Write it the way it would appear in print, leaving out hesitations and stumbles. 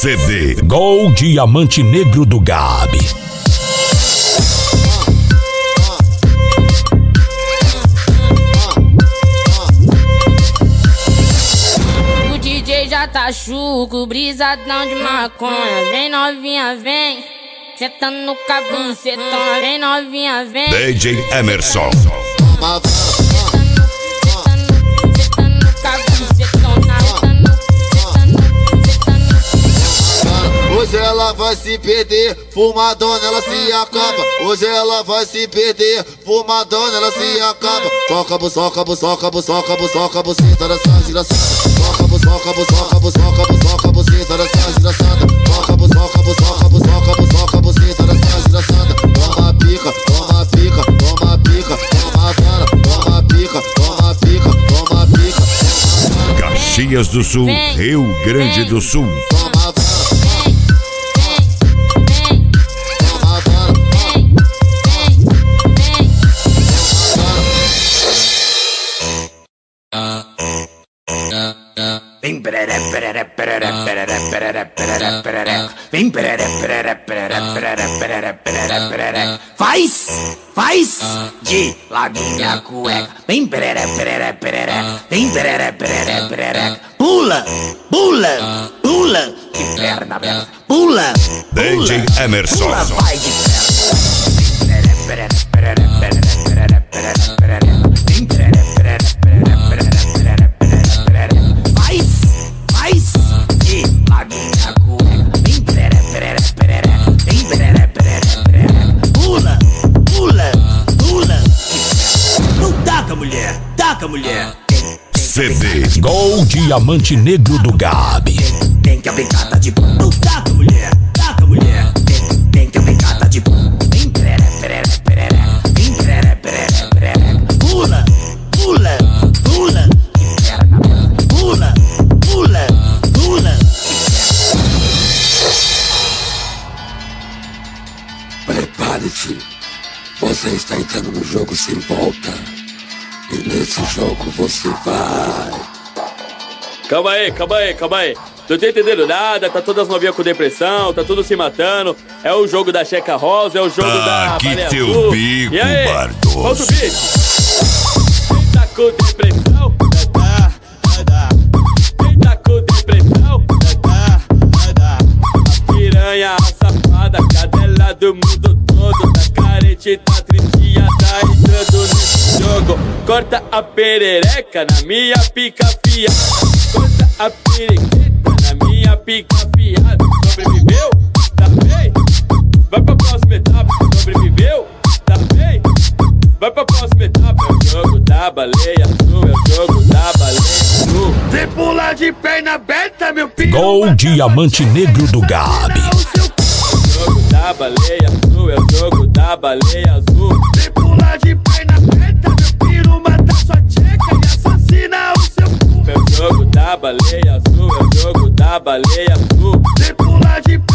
CD Gol Diamante Negro do Gabi. O DJ já tá chuco, brisadão de maconha. Vem novinha, vem, sentando no cabucetão. Vem novinha, vem, DJ Emerson. Hoje ela vai se perder, fumadona ela se acaba. Hoje ela vai se perder, fumadona ela se acaba. Soca, buçoca, buçoca, buçoca, buçoca, buceta dessa desgraçada. Soca, buçoca, buçoca, buçoca, buçoca, buceta dessa desgraçada. Soca, buçoca, buçoca, buçoca, buçoca, buceta dessa desgraçada. Toma pica, toma pica, toma pica, toma vara, toma pica, toma pica, toma pica. Caxias do Sul, Rio Grande do Sul. Vem perere perere perere perere perere perere perere. Vem perere perere perere perere perere perere perere. Faz de lado minha cueca. Vem perere perere perere. Vem perere perere perere. Pula, pula, pula de perna aberta. Pula, DJ Emerson. pula, vai de perna. Perere perere perere perere perere perere. Vem perere perere perere perere perere perere. Faz de lado minha cueca. Vem perere perere perere. Vem perere perere perere. Pula, pula, pula. Não taca, mulher, taca, mulher. CD Gol Diamante Negro do Gabi. Tem que a pegada de bom. Não taca, mulher, taca, mulher. Tem que a pegada de bom. Vem perere perere perere. Vem perere perere perere. Pula, pula, pula. Pula, pula, pula. Prepare-se, você está entrando no jogo sem volta. E nesse jogo você vai. Calma aí. Não tô entendendo nada, tá todas novinhas com depressão, tá tudo se matando. É o jogo da Checa Rosa, é o jogo da Aqui Baleia teu Azul. bico, E aí? Bardoso. Solta o beat. Quem tá com depressão, Quem tá com depressão, A piranha, a safada, cadela do mundo todo. Tá carente, tá triste, tá entrando nesse jogo. Corta a perereca na minha pica fiada. Corta a periqueta na minha pica fiada. Sobreviveu? Tá bem? Vai pra próxima etapa. Sobreviveu? Tá bem? Vai pra próxima etapa. É o jogo da baleia azul. É o jogo da baleia azul. Você pula de perna aberta, meu filho. Gol Diamante Negro do Gabi. É o jogo da baleia azul. É o jogo da baleia azul. Você pula de perna aberta, meu filho. Mata sua tcheca e assassina o seu cu. É o jogo da baleia azul. É o jogo da baleia azul. Você pula de